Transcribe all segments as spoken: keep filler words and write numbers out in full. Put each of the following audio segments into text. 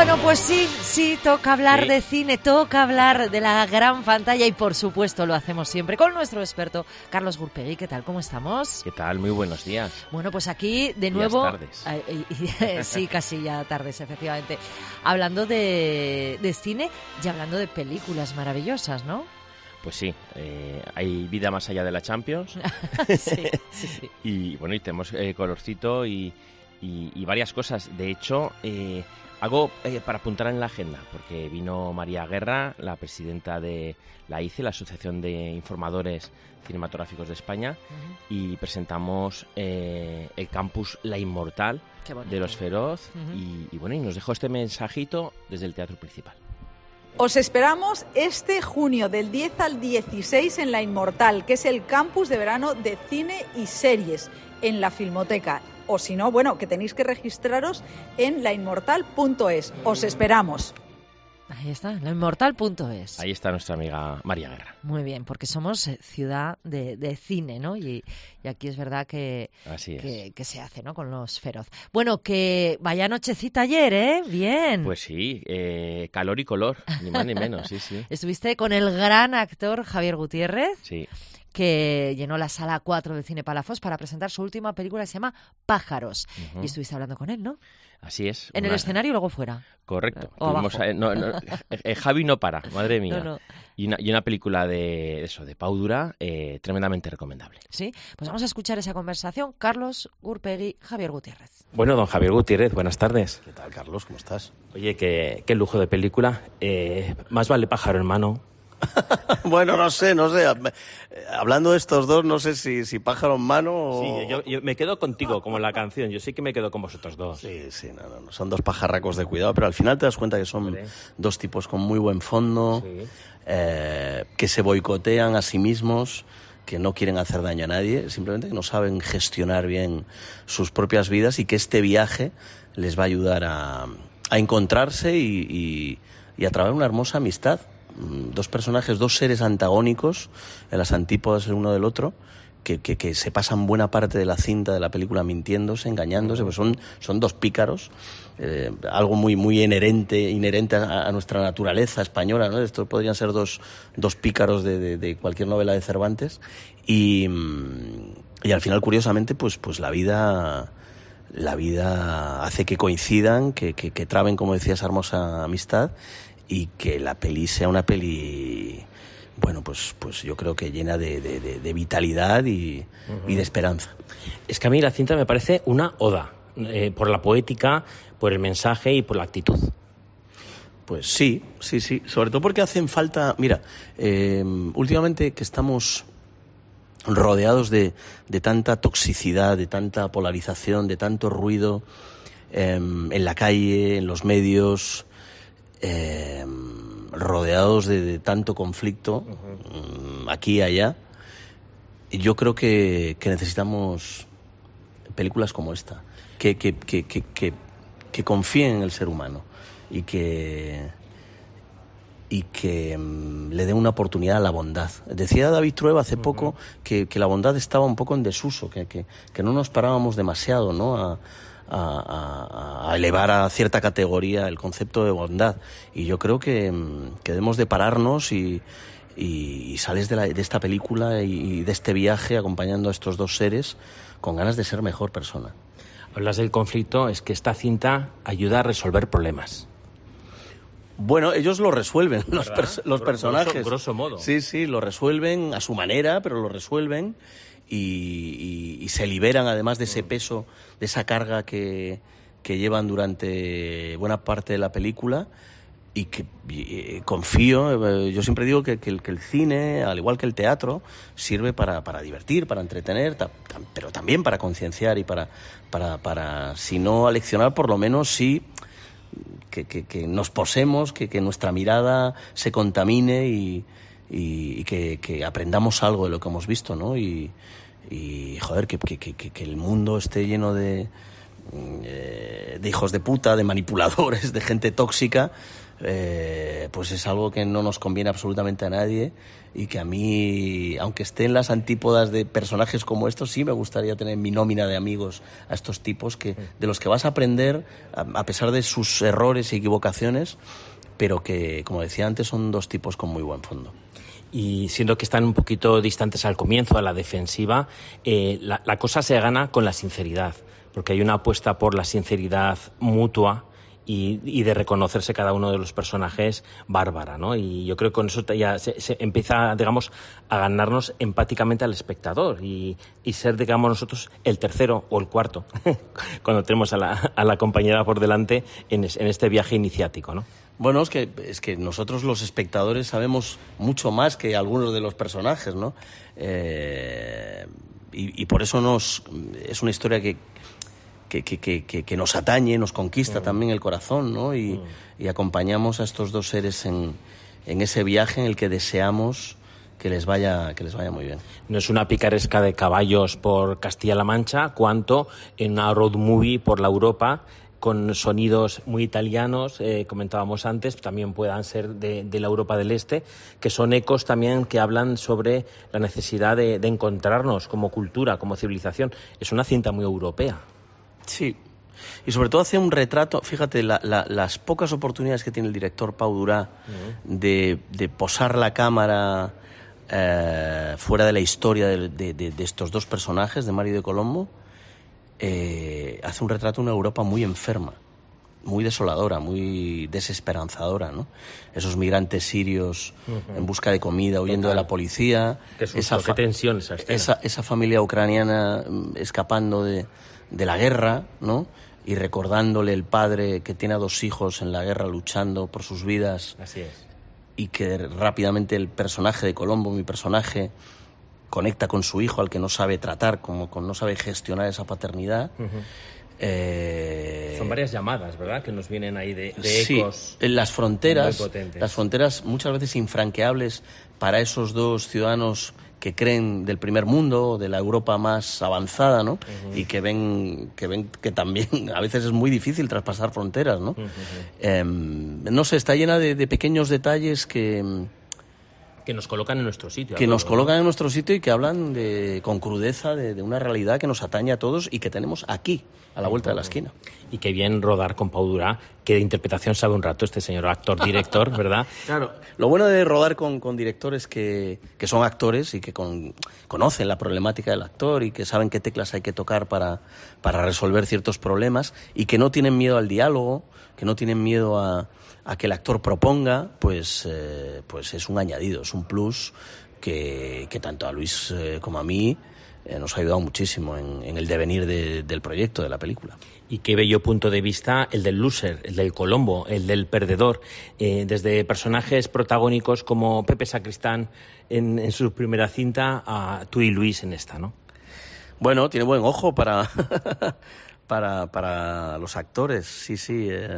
Bueno, pues sí, sí, toca hablar Sí. de cine, toca hablar de la gran pantalla y por supuesto lo hacemos siempre con nuestro experto Carlos Gurpegui. ¿Qué tal? ¿Cómo estamos? ¿Qué tal? Muy buenos días. Bueno, pues aquí de Días nuevo... tardes. Ay, ay, sí, casi ya tardes, efectivamente. Hablando de, de cine y hablando de películas maravillosas, ¿no? Pues sí, eh, hay vida más allá de la Champions. Sí, sí, sí. Y bueno, y tenemos eh, colorcito y, y, y varias cosas. De hecho, eh, algo eh, para apuntar en la agenda, porque vino María Guerra, la presidenta de la I C E, la Asociación de Informadores Cinematográficos de España, Ujú. y presentamos eh, el campus La Inmortal Qué bonito. de Los Feroz. Ujú. y, y bueno, y nos dejó este mensajito desde el Teatro Principal. Os esperamos este junio del diez al dieciséis en La Inmortal, que es el campus de verano de cine y series en la Filmoteca. O si no, bueno, que tenéis que registraros en la inmortal punto es. Os esperamos. Ahí está, la inmortal punto es. Ahí está nuestra amiga María Guerra. Muy bien, porque somos eh, ciudad de, de cine, ¿no? Y, y aquí es verdad que, Así es. que, que se hace, ¿no? Con Los Feroz. Bueno, que vaya nochecita ayer, ¿eh? Bien. Pues sí, eh, calor y color, ni más ni menos, sí, sí. Estuviste con el gran actor Javier Gutiérrez, Sí, que llenó la sala cuatro del Cine Palafox para presentar su última película que se llama Pájaros. Ujú. Y estuviste hablando con él, ¿no? así es. En el una- escenario y luego fuera. Correcto. O Tuvimos, abajo. eh, no, no, eh, eh, Javi no para, madre mía. No, no. Y, una, y una película de eso, de Pau Dura, eh, tremendamente recomendable. Sí, pues vamos a escuchar esa conversación. Carlos Gurpegui, Javier Gutiérrez. Bueno, don Javier Gutiérrez, buenas tardes. ¿Qué tal, Carlos? ¿Cómo estás? Oye, qué, qué lujo de película. Eh, más vale pájaro en mano. Bueno, no sé, no sé. Hablando de estos dos, no sé si, si pájaro en mano o... Sí, yo, yo me quedo contigo, como en la canción. Yo sí que me quedo con vosotros dos. Sí, sí, no, no, no. Son dos pajarracos de cuidado, pero al final te das cuenta que son Hombre. dos tipos con muy buen fondo, Sí. eh, que se boicotean a sí mismos, que no quieren hacer daño a nadie, simplemente que no saben gestionar bien sus propias vidas y que este viaje les va a ayudar a, a encontrarse y, y, y a trabar una hermosa amistad. Mm, Dos personajes, dos seres antagónicos, en las antípodas el uno del otro, que, que, que se pasan buena parte de la cinta de la película mintiéndose, engañándose, pues son, son dos pícaros, eh, algo muy, muy inherente, inherente a, a nuestra naturaleza española, ¿no? Estos podrían ser dos, dos pícaros de, de, de cualquier novela de Cervantes, y, y al final, curiosamente, pues, pues la vida... La vida hace que coincidan, que, que, que traben, como decía, esa hermosa amistad y que la peli sea una peli, bueno, pues, pues yo creo que llena de, de, de, de vitalidad y, uh-huh. y de esperanza. Es que a mí la cinta me parece una oda, eh, por la poética, por el mensaje y por la actitud. Pues sí, sí, sí. Sobre todo porque hacen falta... Mira, eh, últimamente que estamos rodeados de, de tanta toxicidad, de tanta polarización, de tanto ruido eh, en la calle, en los medios, eh, rodeados de, de tanto conflicto, uh-huh. aquí y allá, yo creo que, que necesitamos películas como esta, que, que, que, que, que, que confíen en el ser humano y que... y que um, le dé una oportunidad a la bondad. Decía David Trueba hace uh-huh. poco que, que la bondad estaba un poco en desuso, que, que, que no nos parábamos demasiado, ¿no? a, a, a, a elevar a cierta categoría el concepto de bondad. Y yo creo que, que debemos de pararnos y, y, y sales de, la, de esta película y, y de este viaje acompañando a estos dos seres con ganas de ser mejor persona. Hablas del conflicto, es que esta cinta ayuda a resolver problemas. Bueno, ellos lo resuelven, los, pers- los Grosso- personajes. grosso modo. Sí, sí, lo resuelven a su manera, pero lo resuelven y, y, y se liberan además de ese peso, de esa carga que, que llevan durante buena parte de la película y que y, confío, eh, yo siempre digo que, que, el, que el cine, al igual que el teatro, sirve para, para divertir, para entretener, ta, ta, pero también para concienciar y para, para, para, si no aleccionar, por lo menos sí... Que, que, que nos posemos, que, que nuestra mirada se contamine y, y, y que, que aprendamos algo de lo que hemos visto, ¿no? Y, y joder, que, que, que, que el mundo esté lleno de, de hijos de puta, de manipuladores, de gente tóxica, eh, pues es algo que no nos conviene absolutamente a nadie y que a mí, aunque esté en las antípodas de personajes como estos, sí me gustaría tener mi nómina de amigos a estos tipos que, de los que vas a aprender a, a pesar de sus errores y equivocaciones, pero que, como decía antes, son dos tipos con muy buen fondo. Y siendo que están un poquito distantes al comienzo, a la defensiva, eh, la, la cosa se gana con la sinceridad, porque hay una apuesta por la sinceridad mutua y, y de reconocerse cada uno de los personajes bárbara, ¿no? Y yo creo que con eso ya se, se empieza, digamos, a ganarnos empáticamente al espectador y, y ser, digamos, nosotros el tercero o el cuarto cuando tenemos a la, a la compañera por delante en, es, en este viaje iniciático, ¿no? Bueno, es que, es que nosotros los espectadores sabemos mucho más que algunos de los personajes, ¿no? Eh, y, y por eso nos es una historia que, que, que, que, que nos atañe, nos conquista mm. también el corazón, ¿no? Y, mm. y acompañamos a estos dos seres en, en ese viaje en el que deseamos que les vaya que les vaya muy bien. No es una picaresca de caballos por Castilla-La Mancha, cuanto en una road movie por la Europa, con sonidos muy italianos, eh, comentábamos antes, también puedan ser de, de la Europa del Este, que son ecos también que hablan sobre la necesidad de, de encontrarnos como cultura, como civilización. Es una cinta muy europea. Sí, y sobre todo hace un retrato, fíjate, la, la, las pocas oportunidades que tiene el director Pau Durá uh-huh. de, de posar la cámara eh, fuera de la historia de, de, de, de estos dos personajes, de Mario y de Colombo, Eh, hace un retrato de una Europa muy enferma, muy desoladora, muy desesperanzadora, ¿no? Esos migrantes sirios uh-huh. en busca de comida, huyendo Total. de la policía. Qué susto, esa fa- qué tensión esa escena. Esa, esa familia ucraniana escapando de, de la guerra, ¿no? Y recordándole el padre que tiene a dos hijos en la guerra luchando por sus vidas. Así es. Y que rápidamente el personaje de Colombo, mi personaje, conecta con su hijo al que no sabe tratar, como con no sabe gestionar esa paternidad. Uh-huh. Eh... Son varias llamadas, ¿verdad?, que nos vienen ahí de, de ecos. Sí, en las fronteras, las fronteras muchas veces infranqueables para esos dos ciudadanos que creen del primer mundo, de la Europa más avanzada, ¿no? Uh-huh. Y que ven que ven que también a veces es muy difícil traspasar fronteras, ¿no? Uh-huh. Eh, no sé, está llena de, de pequeños detalles que que nos colocan en nuestro sitio. Que nos colocan en nuestro sitio y que hablan de, con crudeza de, de una realidad que nos atañe a todos y que tenemos aquí, a la vuelta de la esquina. Y qué bien rodar con Pau Durá, que de interpretación sabe un rato este señor actor-director, ¿verdad? Claro, lo bueno de rodar con, con directores que, que son actores y que con, conocen la problemática del actor y que saben qué teclas hay que tocar para, para resolver ciertos problemas y que no tienen miedo al diálogo, que no tienen miedo a, a que el actor proponga, pues, eh, pues es un añadido, es un plus que, que tanto a Luis eh, como a mí eh, nos ha ayudado muchísimo en, en el devenir de, del proyecto, de la película. Y qué bello punto de vista el del loser, el del Colombo, el del perdedor, eh, desde personajes protagónicos como Pepe Sacristán en, en su primera cinta a tú y Luis en esta, ¿no? Bueno, tiene buen ojo para, para, para los actores, sí, sí. Eh,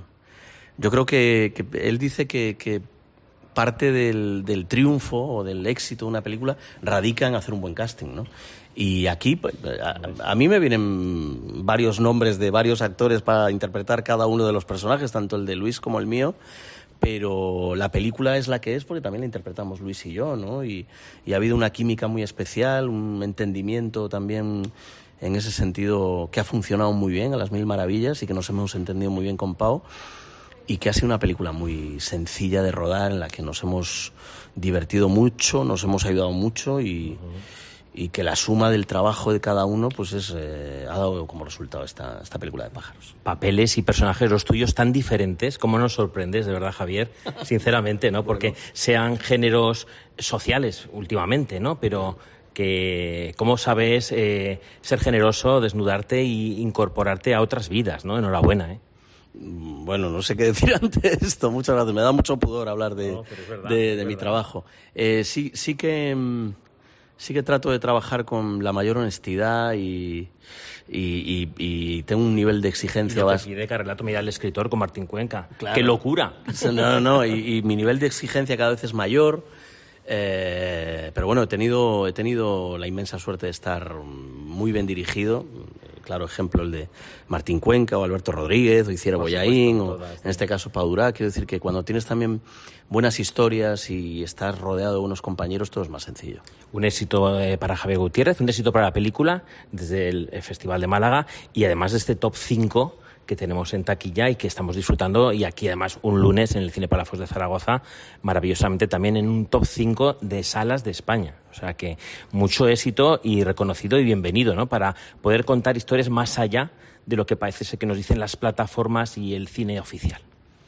yo creo que, que él dice que, que parte del, del triunfo o del éxito de una película radica en hacer un buen casting, ¿no? Y aquí, pues, a, a mí me vienen varios nombres de varios actores para interpretar cada uno de los personajes, tanto el de Luis como el mío, pero la película es la que es porque también la interpretamos Luis y yo, ¿no? Y, y ha habido una química muy especial, un entendimiento también en ese sentido que ha funcionado muy bien a las mil maravillas y que nos hemos entendido muy bien con Pau. Y que ha sido una película muy sencilla de rodar, en la que nos hemos divertido mucho, nos hemos ayudado mucho y, uh-huh. y que la suma del trabajo de cada uno pues es eh, ha dado como resultado esta, esta película de pájaros. Papeles y personajes los tuyos tan diferentes, ¿cómo nos sorprendes, de verdad, Javier? Sinceramente, ¿no? Porque bueno. sean géneros sociales últimamente, ¿no? Pero que cómo sabes eh, ser generoso, desnudarte e incorporarte a otras vidas, ¿no? Enhorabuena, ¿eh? Bueno, no sé qué decir ante esto. Muchas gracias. Me da mucho pudor hablar de, no, es verdad, de, de mi trabajo. Eh, sí, sí que sí que trato de trabajar con la mayor honestidad y, y, y, y tengo un nivel de exigencia. Y lo que pide Carrelato, mira al escritor con Martín Cuenca. Claro. ¡Qué locura! No, no, no. Y, y mi nivel de exigencia cada vez es mayor. Eh, pero bueno, he tenido, he tenido la inmensa suerte de estar muy bien dirigido. claro ejemplo el de Martín Cuenca o Alberto Rodríguez, o Iciar Bollaín, o en este caso Pau Durá. Quiero decir que cuando tienes también buenas historias y estás rodeado de buenos compañeros, todo es más sencillo. Un éxito eh, para Javier Gutiérrez, un éxito para la película desde el Festival de Málaga, y además de este top cinco que tenemos en taquilla y que estamos disfrutando, y aquí además un lunes en el Cine Palafox de Zaragoza, maravillosamente también en un top cinco de salas de España. O sea que mucho éxito y reconocido y bienvenido, ¿no? Para poder contar historias más allá de lo que parece ser que nos dicen las plataformas y el cine oficial.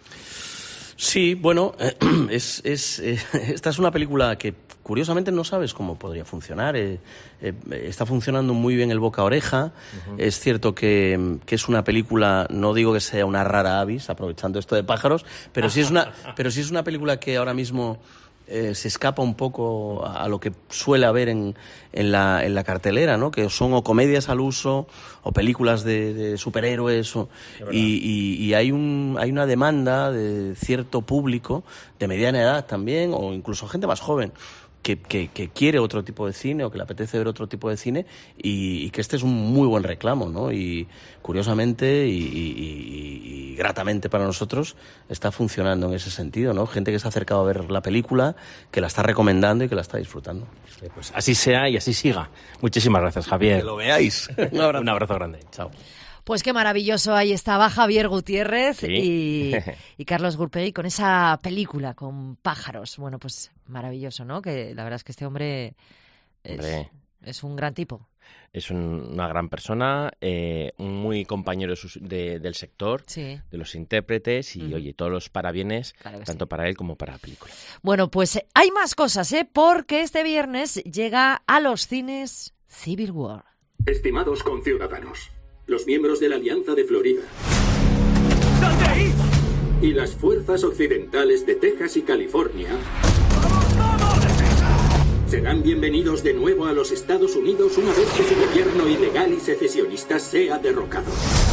Sí, bueno, eh, es, es, eh, esta es una película que curiosamente no sabes cómo podría funcionar. Eh, eh, está funcionando muy bien el boca a oreja. Uh-huh. Es cierto que, que es una película, no digo que sea una rara avis, aprovechando esto de pájaros, pero sí es una, pero sí es una película que ahora mismo eh, se escapa un poco a, a lo que suele haber en, en, la, en la cartelera, ¿no? Que son o comedias al uso o películas de, de superhéroes o, y, y, y hay un hay una demanda de cierto público de mediana edad también, o incluso gente más joven que, que, que quiere otro tipo de cine o que le apetece ver otro tipo de cine, y, y que este es un muy buen reclamo, ¿no? Y curiosamente y, y, y, y gratamente para nosotros está funcionando en ese sentido, ¿no? Gente que se ha acercado a ver la película, que la está recomendando y que la está disfrutando. Pues así sea y así siga. Muchísimas gracias, Javier. Que lo veáis. Un abrazo. Un abrazo grande. Chao. Pues qué maravilloso, ahí estaba Javier Gutiérrez sí. y, y Carlos Gurpegui con esa película, con pájaros. Bueno, pues maravilloso, ¿no? Que la verdad es que este hombre es, hombre. es un gran tipo. Es un, una gran persona, eh, muy compañero de sus, de, del sector, sí. de los intérpretes y, uh-huh. oye, todos los parabienes, claro tanto sí. para él como para la película. Bueno, pues hay más cosas, ¿eh? Porque este viernes llega a los cines Civil War. Estimados conciudadanos, los miembros de la Alianza de Florida ¡Sal de ahí! y las fuerzas occidentales de Texas y California ¡Vamos, vamos! serán bienvenidos de nuevo a los Estados Unidos una vez que su gobierno ilegal y secesionista sea derrocado.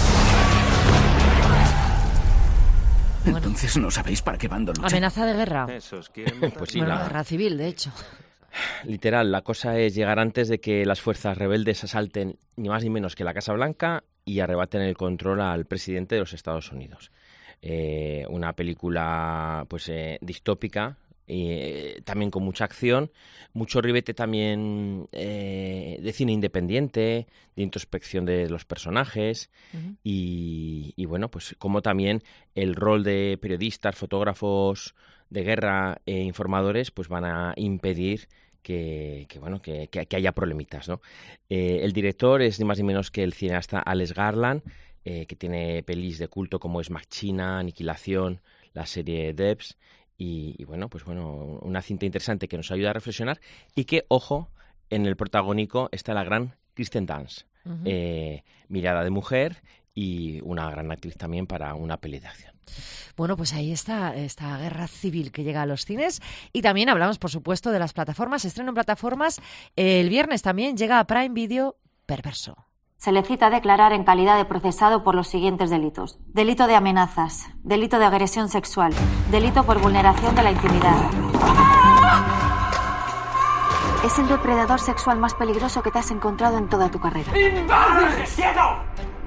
Bueno. Entonces no sabéis para qué bando luchan. Amenaza de guerra. Esos quieren... Pues sí, bueno, la... guerra civil, de hecho. Literal, la cosa es llegar antes de que las fuerzas rebeldes asalten ni más ni menos que la Casa Blanca y arrebaten el control al presidente de los Estados Unidos. Eh, una película pues eh, distópica, y eh, también con mucha acción, mucho ribete también eh, de cine independiente, de introspección de los personajes, uh-huh. y, y bueno, pues como también el rol de periodistas, fotógrafos de guerra e informadores pues van a impedir que, que bueno que, que, que haya problemitas, ¿no? Eh, el director es ni más ni menos que el cineasta Alex Garland, eh, que tiene pelis de culto como es Machina, Aniquilación, la serie Debs. Y, y bueno, pues bueno, una cinta interesante que nos ayuda a reflexionar y que, ojo, en el protagónico está la gran Kirsten Dunst, uh-huh. eh, mirada de mujer y una gran actriz también para una peli de acción. Bueno, pues ahí está esta guerra civil que llega a los cines y también hablamos, por supuesto, de las plataformas, estreno en plataformas. El viernes también llega a Prime Video Perverso. Se le cita a declarar en calidad de procesado por los siguientes delitos. Delito de amenazas, delito de agresión sexual, delito por vulneración de la intimidad. Es el depredador sexual más peligroso que te has encontrado en toda tu carrera. ¡Quieto!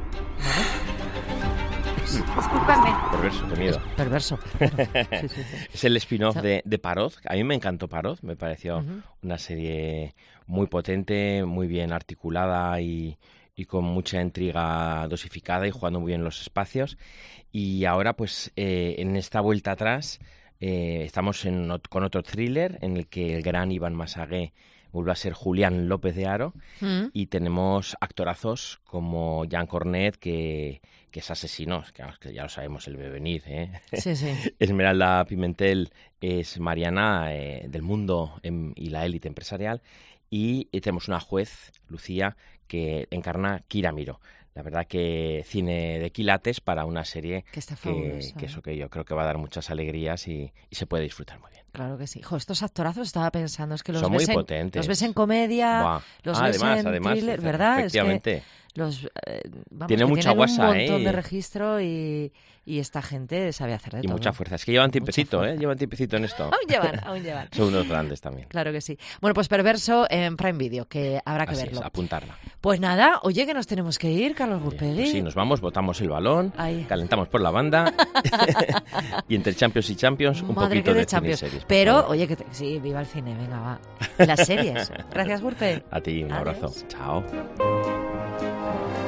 Discúlpame. Perverso, qué miedo. Perverso. Sí, sí, sí. Es el spin-off de, de Parod. A mí me encantó Parod. Me pareció uh-huh. una serie muy potente, muy bien articulada y... y con mucha intriga dosificada y jugando muy bien los espacios. Y ahora, pues, eh, en esta vuelta atrás, eh, estamos en, con otro thriller en el que el gran Iván Massagué vuelve a ser Julián López de Haro, mm. y tenemos actorazos como Jean Cornet, que, que es asesino, que, que ya lo sabemos, el ve venir, ¿eh? Sí, sí. Esmeralda Pimentel es Mariana, eh, del Mundo en, y la élite empresarial. Y, y tenemos una juez, Lucía, que encarna Kira Miró. La verdad que cine de quilates para una serie que, está que, que eso que yo creo que va a dar muchas alegrías y, y se puede disfrutar muy bien. Claro que sí. Jo, estos actorazos estaba pensando, es que los son ves muy en, potentes. Los ves en comedia, Buah. los ah, ves además, en además, thriller, ¿verdad? Efectivamente. Es que Los, eh, vamos, Tiene que mucha tienen guasa, un montón ¿eh? de registro y, y esta gente sabe hacer de Y todo. mucha fuerza. Es que llevan tiempecito, fuerza. ¿eh? Llevan tiempecito en esto. Aún llevan, aún llevan. Son unos grandes también. Claro que sí. Bueno, pues Perverso en Prime Video, que habrá que Así verlo. es, apuntarla. Pues nada, oye, que nos tenemos que ir, Carlos Gurpegui. Pues sí, nos vamos, botamos el balón, Ay. calentamos por la banda y entre Champions y Champions un Madre poquito que de, Champions. cine y series. por Pero, favor. oye, que te- sí, viva el cine, venga, va. Y las series. Gracias, Gurpe. A ti, un Adiós. abrazo. Chao.